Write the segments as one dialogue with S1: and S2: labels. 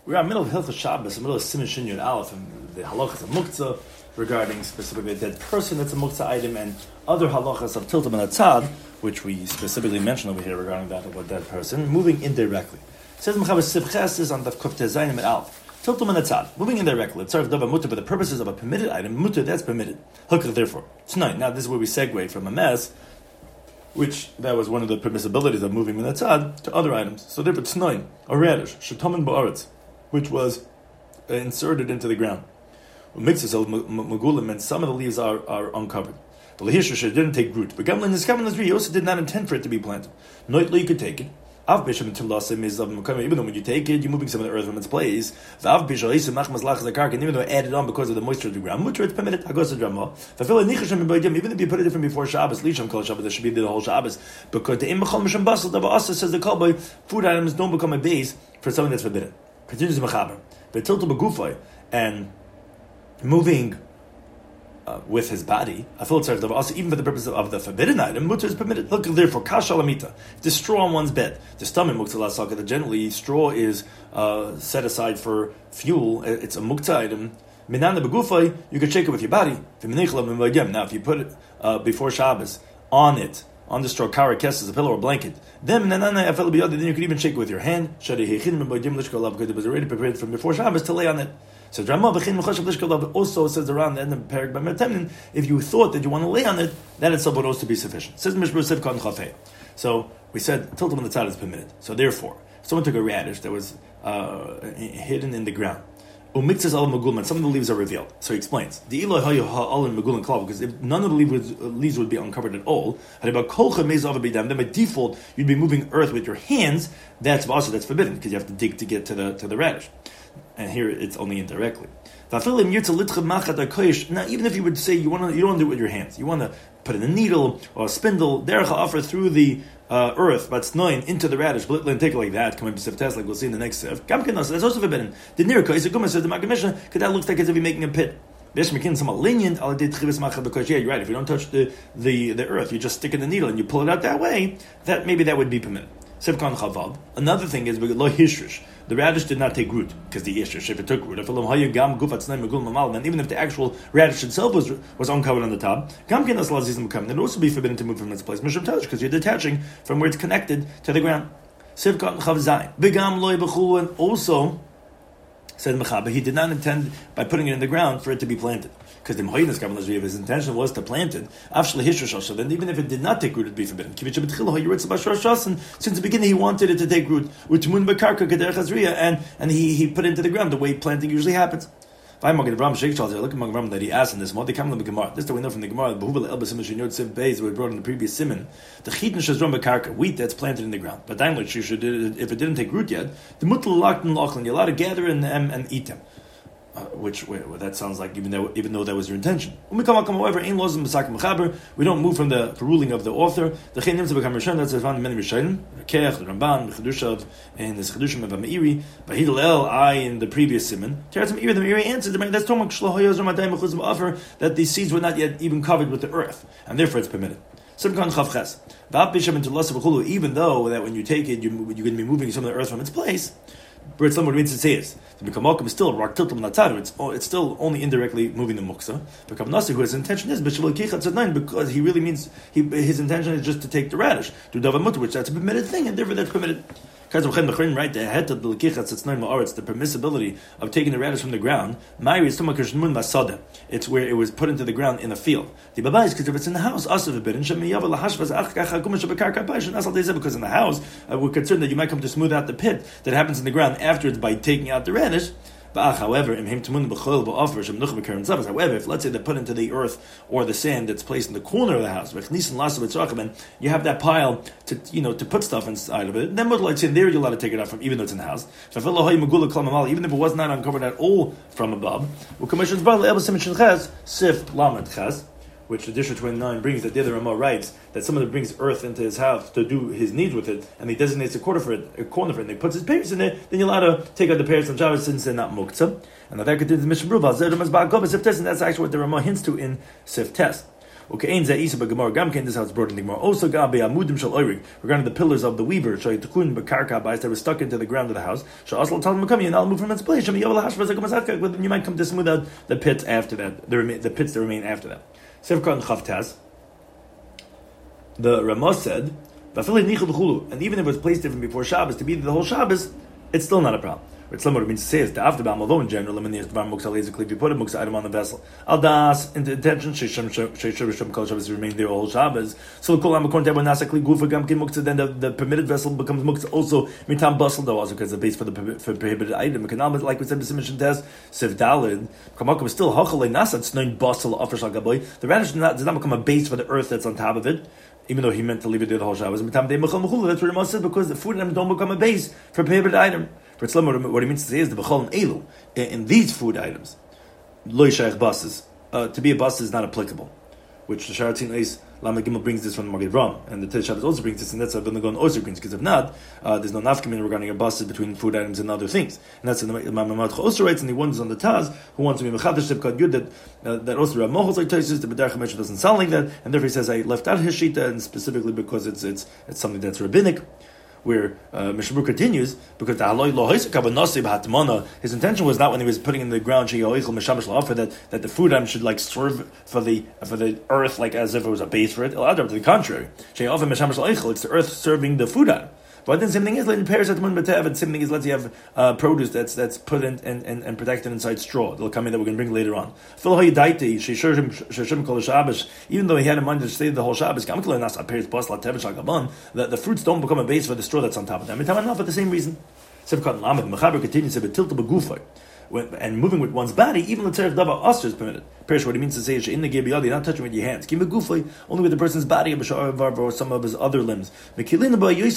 S1: We're in the middle of Hilchos Shabbos, in the middle of Siman Shin Yud Aleph, and the halachas of muktzah regarding specifically a dead person that's a muktzah item, and other halachas of tiltum and atzad, which we specifically mentioned over here regarding that of a dead person, moving indirectly. It says Mechaber Sivches is on the Kufte Zayim and Aleph. Tiltum and atzad, moving indirectly. It's sort of mutter for the purposes of a permitted item. Mutter, that's permitted. Hukah, therefore. Tonight, now this is where we segue from a mess, which that was one of the permissibilities of moving min atzad to other items. So therefore, tonight, a radish, shetomen ba'aretz, which was inserted into the ground. Mixes of magulim, and some of the leaves are uncovered. The lehishush didn't take root. But Gamlin is coming as he also did not intend for it to be planted. Noitly, you could take it. Even though when you take it, you're moving some of the earth from its place. And even though added on because of the moisture of the ground, it's permitted. Even if you put it from before Shabbos, Lisham Kol Shabbos, there should be the whole Shabbos. Because the Imachol Misham Basel, the Asa says the Kalboy, food items don't become a base for something that's forbidden. Continues the Mechaber. But tiltul begufay, and moving with his body, even for the purpose of the forbidden item, mutter is permitted. Look, therefore, kashalamita. The straw on one's bed. The stomach muktzah. Generally, straw is set aside for fuel. It's a muktzah item. Minana begufay, you can shake it with your body. Now, if you put it before Shabbos on it, on the straw, kara kes, a pillow or blanket, then you can even shake it with your hand. Because it was already prepared from before Shabbos to lay on it. So also says around the end of Perek B'Metemnin, if you thought that you want to lay on it, that itself would also be sufficient. Says Mishmur Sivkon Chafei. So we said tiltum on the tzad is permitted. So therefore, if someone took a radish that was hidden in the ground, umixes al magulman, some of the leaves are revealed. So he explains the Eloi hayu ha'al in magulman klav, because if none of the leaves would be uncovered at all, then by default you'd be moving earth with your hands. That's also that's forbidden because you have to dig to get to the radish. And here it's only indirectly. Now, even if you would say you don't want to do it with your hands, you want to put in a needle or a spindle, derech offer through the earth, but into the radish, and take it like that, come up to test, like we'll see in the next sif. That's also forbidden. The nirka is a guma, says the Maggid Mishnah, because that looks like as if you're making a pit. Yeah, you're right. If you don't touch the earth, you just stick in the needle and you pull it out that way, that would be permitted. Another thing is lo hishrish. The radish did not take root because the ishrish, if it took root, and even if the actual radish itself was uncovered on the top, then it would also be forbidden to move from its place because you're detaching from where it's connected to the ground. And also, said Mechaber, he did not intend by putting it in the ground for it to be planted. Because his intention was to plant it. So then even if it did not take root, it would be forbidden. Since the beginning he wanted it to take root. And he put it into the ground the way planting usually happens. Look at Ram that he asked in this. This is that we know from the Gemara. We brought in the previous siman. The chidin shazron bekarka, wheat that's planted in the ground. But if it didn't take root yet, the mutal locked and you're allowed to gather and eat them. Which that sounds like even though that was your intention. However, we don't move from the ruling of the author. The chayim to become rishon. That's found in many rishonim. Kech, the Ramban, the Chedushav, and the Chedushim of Meiri. But Hillel, in the previous siman. The Meiri answered. That's talking about offer that the seeds were not yet even covered with the earth, and therefore it's permitted. Even though that when you take it, you're going to be moving some of the earth from its place. But someone means to say is to become mokum is still rak tiltum natzad. It's still only indirectly moving the muksa. Become nasi, who his intention is because he really means his intention is just to take the radish to davamut, which that's a permitted thing, and therefore that's permitted. Right, the permissibility of taking the radish from the ground. It's where it was put into the ground in a field. The baba is because if it's in the house, also forbidden. Because in the house, we're concerned that you might come to smooth out the pit that happens in the ground afterwards by taking out the radish. However, if let's say they're put into the earth or the sand that's placed in the corner of the house, and you have that pile to put stuff inside of it, then let's say there you're allowed to take it out from, even though it's in the house. Even if it was not uncovered at all from above, which Tradition 29 brings, that the other Ramah writes that someone that brings earth into his house to do his needs with it, and he designates a corner for it, and he puts his parents in there, then you're allowed to take out the parents on Shabbos since they're not muktzah. And that continues the Mishnah Berurah, and that's actually what the Ramah hints to in Sif Test. Okay, this is how it's brought in the Gemara. Also, regarding the pillars of the weaver, that was stuck into the ground of the house. And I'll move from its place. You might come to smooth out the pits after that, the pits that remain after that. Sivkot and Chavtaz. The Ramah said, and even if it was placed even before Shabbos, to be the whole Shabbos, it's still not a problem. What it means to say is the afterbam, although in general, if you put a muksa item on the vessel, al das in the intention to remain there all Shabbos. So then the permitted vessel becomes muksa also mitam basel though also because the base for the prohibited item. Like we said, the submission test siv dalid kamakam is still hachalei nasat snoin basel offers gaboy. The radish does not become a base for the earth that's on top of it. Even though he meant to leave it there the whole Shabbos, that's what Rama said, because the food items don't become a base for a prohibited item. For Tzlum, what he means to say is the b'chol elu in these food items, loy shaykh bases. To be a bas is not applicable, which the Sharatin Eis Lama Gimel brings this from the Magid Ram, and the Tej Shabbos also brings this, and that's how the Gon also brings. Because if not, there's no nafkamin regarding a bases between food items and other things, and that's the Mamad also writes, and he wonders on the Taz who wants to be mechadash Sivkot Yud that also Rav Mochel like Taisus, the B'derech HaMesh doesn't sound like that, and therefore he says I left out his shita, and specifically because it's something that's rabbinic. Where Mishabur continues, because the his intention was not when he was putting in the ground that the food item should like serve for the earth like as if it was a base for it. To the contrary, it's the earth serving the food item. But then same thing is in Paris at the Munbatev, and same thing is let's you have produce that's put in and protected inside straw. It'll come in that we're going to bring later on. Even though he had in mind to stay the whole Shabbos, the fruits don't become a base for the straw that's on top of them. For the same reason. Continues and moving with one's body, even the tzarech davar asr is permitted. Perish, what he means to say is in the gebiyadi, not touching with your hands. Give gufay only with the person's body or some of his other limbs. Even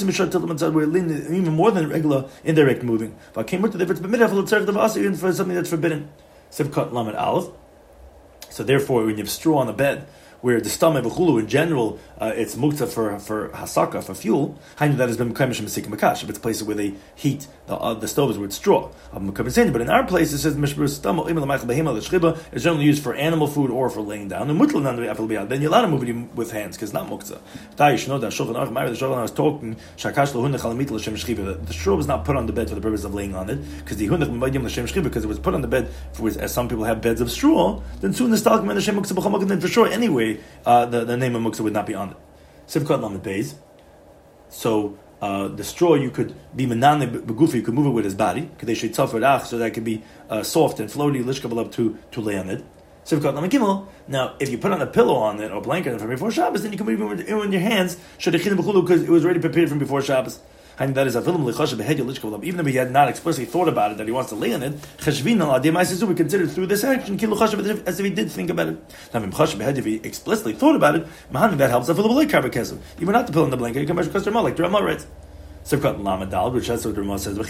S1: more than regular indirect moving. But came with the difference permitted for the tzarech davar asr even for something that's forbidden. Sivkot lamed aleph. So therefore, when you have straw on the bed, where the stomach v'chulu in general, it's muktzah for hasaka, for fuel. That has been mekayim mesikim makash. If it's places where they heat the stove is with straw. But in our place it says mishbur stomach is generally used for animal food or for laying down. And then you're allowed to move it with hands because it's not muktzah. The Shulchan Aruch was talking the straw was not put on the bed for the purpose of laying on it because because it was put on the bed as some people have beds of straw. Then soon the stalk and the shem muktzah then for sure anyway. The name of muktzah would not be on it. Sivkot lamed beis. So the straw you could be menane begufi, you could move it with his body, so that it could be soft and floaty, lishkabalab to lay on it. Sivkot lamed gimel. Now, if you put on a pillow on it or blanket from before Shabbos, then you can move it with your hands. Because it was already prepared from before Shabbos. And that is even if he had not explicitly thought about it that he wants to lay on it, we consider through this action as if he did think about it. Now, if he explicitly thought about it, that helps. Even not to put on the blanket, you can measure custom like the Ramah writes. Sivkot lamed, which that's what the Ramah says.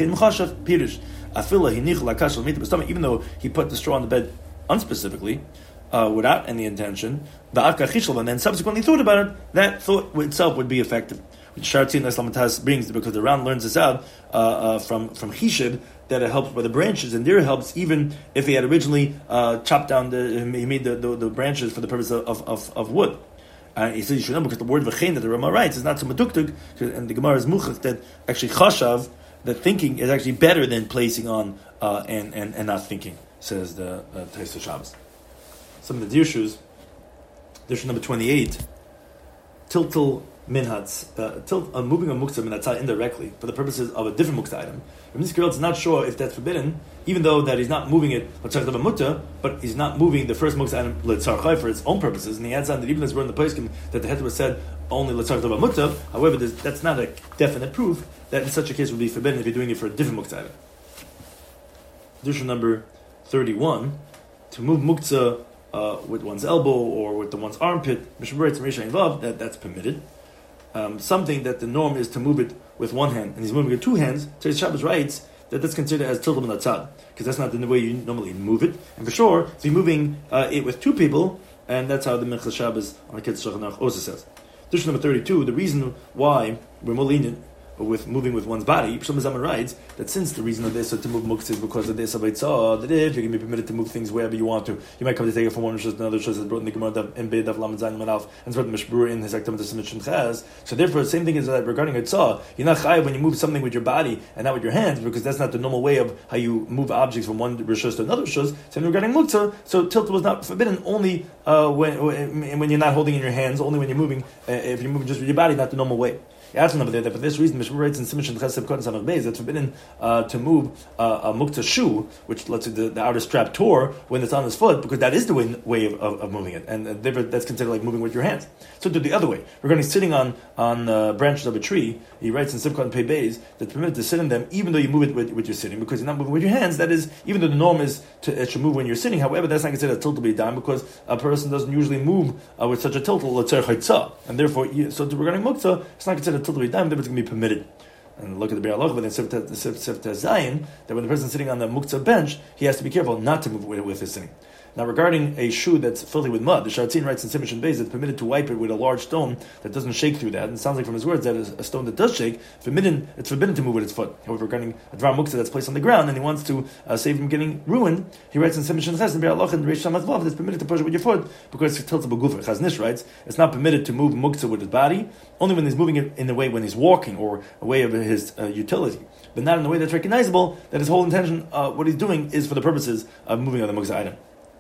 S1: Even though he put the straw on the bed unspecifically, without any intention, and then subsequently thought about it, that thought itself would be effective. Which Sharatin Islam brings because the Ran learns this out from Chishib that it helps by the branches, and there it helps even if he had originally chopped down he made the branches for the purpose of wood. He says you should know because the word v'chein that the Ramah writes is not so meduktuk, and the Gemara is muchach that actually chashav, that thinking is actually better than placing on and not thinking, says the Tosfos Shabbos. Some of the dirshu number 28, tiltil minhats, moving a muktzah minatzah indirectly for the purposes of a different muktzah item. If this girl is not sure if that's forbidden, even though that he's not moving it but he's not moving the first muktzah item letzarchai for its own purposes, and he adds on that even as we're in the place that the head was said only letzarchai mutta. However, that's not a definite proof that in such a case would be forbidden if you're doing it for a different muktzah item. Dirshu number 31, to move muktzah with one's elbow or with one's armpit, that's permitted. Something that the norm is to move it with one hand, and he's moving it with two hands. Tosfos Shabbos writes that that's considered as tiltum minatzad, because that's not the way you normally move it. And for sure, so you're moving it with two people, and that's how the Minchas Shabbos on the Kitzur Shulchan Aruch also says. Dirshu number 32, the reason why we're more lenient with moving with one's body, Shlomo Zalman writes that since the reason of this to move muktzah is because of this Aveitzah, that if you're going to be permitted to move things wherever you want to, you might come to take it from one Rishus to another Rishus, as brought in the Gemara in Beis Daf Lamed Zayin Manalf, and it's brought in Mishbur in his Akdamah to Simon Ches. So therefore, the same thing is that regarding Eitzah, you're not chayav when you move something with your body and not with your hands, because that's not the normal way of how you move objects from one Rishus to another Rishus. Same regarding muktzah, so tilt was not forbidden only when you're not holding in your hands, only when you're moving, if you're moving just with your body, not the normal way. Over there that for this reason, Mishmur writes in Simon Ches Samach Beis, it's forbidden to move a muktzah shoe, which let's say the outer strap tore when it's on his foot, because that is the way of moving it, and that's considered like moving with your hands. So do the other way. Regarding sitting on branches of a tree, he writes in Simchat Pei Beis that it's permitted to sit on them even though you move it with your sitting, because you're not moving with your hands. That is, even though the norm is it should move when you're sitting. However, that's not considered a tiltal b'yadayim, because a person doesn't usually move with such a tiltal l'tzarech haitzah, and therefore, regarding muktzah, it's not considered a tiltal b'yadayim. Therefore, it's going to be permitted. And look at the Be'er Halacha, but then Sifta Zayin, that when the person is sitting on the muktzah bench, he has to be careful not to move with his sitting. Now, regarding a shoe that's filthy with mud, the Shartzin writes in Simon Beis that it's permitted to wipe it with a large stone that doesn't shake through that. And it sounds like from his words that a stone that does shake, it's forbidden to move with its foot. However, regarding a Dvar Muktzah that's placed on the ground and he wants to save from getting ruined, he writes in Simon Ches and Be'er Halacha and Reish Shamat Vav that it's permitted to push it with your foot because it's tiltable gufa. Chaznish writes it's not permitted to move Muktzah with his body, only when he's moving it in the way when he's walking or a way of his utility, but not in a way that's recognizable that his whole intention, what he's doing, is for the purposes of moving on the Muktzah item.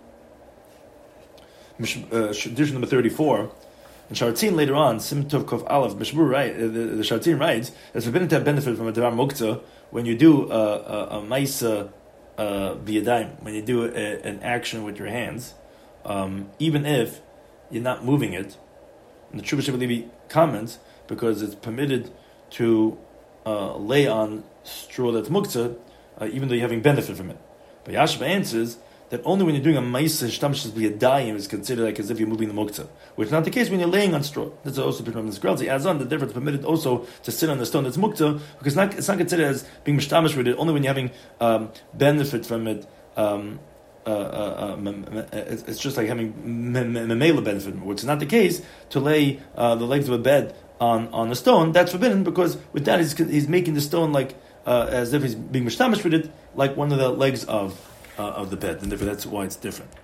S1: Tradition number 34, and Shartzin later on, Simtov Kof Aleph, the Shartzin writes that it's forbidden to have benefit from a Devar Muktzah when you do a Maisa B'yadayim, when you do an action with your hands, even if you're not moving it. And the Chuvah Shebelevi comments, because it's permitted to lay on straw that's Muktzah, even though you're having benefit from it. But Yashba answers that only when you're doing a ma'isa shtamshus b'yadayim is considered like as if you're moving the muktzah, which is not the case when you're laying on straw. That's also from this Gralzi. As on the difference permitted also to sit on the stone that's muktzah, because it's not considered as being mishtamish with it only when you're having benefit from it. It's just like having memela benefit, which is not the case to lay the legs of a bed on a stone. That's forbidden, because with that he's making the stone like as if he's being mishtamish with it, like one of the legs of the bed, and therefore that's why it's different.